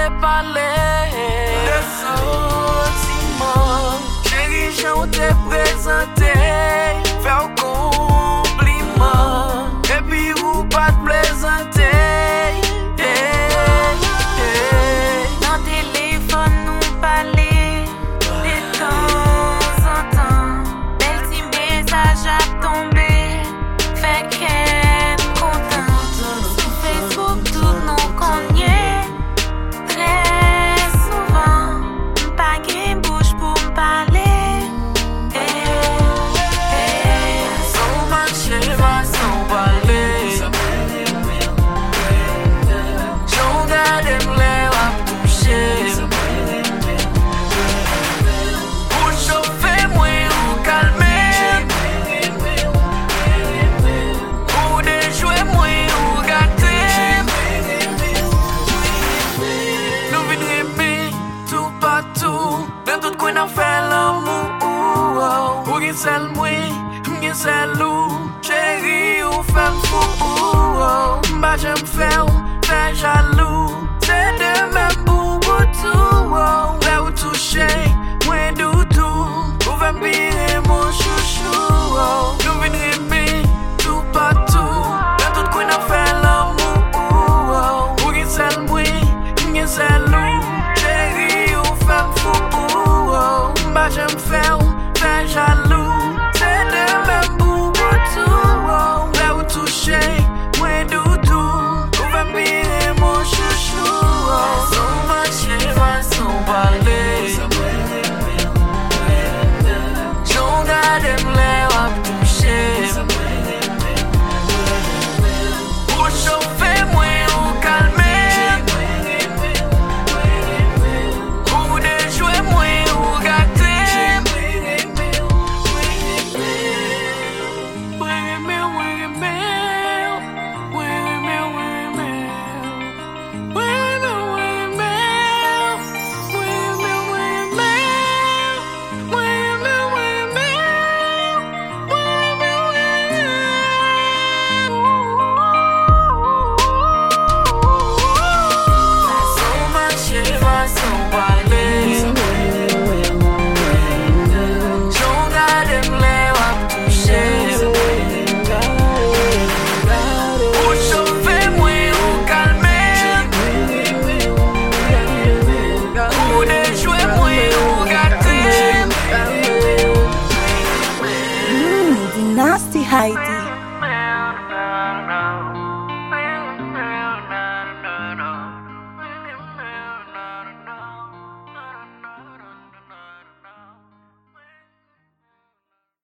parler de sentiments. Chérie, j'en t'ai présenté, faire compliment. Et puis vous pas te présenter. Dans le téléphone, nous parler de temps en temps. Belle petit message à tomber, fait qu'elle content. Sur Facebook, tout nous connaît. Très souvent, pas qu'une bouche pour me parler. Sans marcher, va sans parler. J'en garde l'air à toucher. Pour chauffer, moi, ou calmer. Pour déjouer, moi, ou gâter. Nous venons aimer tout partout. Dans tout coin, on fait l'amour. Ou qui c'est moi, qui c'est loup. Chérie, ou femme fou. Bah, j'aime faire jaloux. C'est de même pour tout. Là où toucher, moi, doudou. Ou vampire, mon chouchou. Nous venons aimer tout partout. Dans tout coin, on fait l'amour. Ou qui c'est moi, qui c'est loup. Chérie, ou femme fou. Bah, j'aime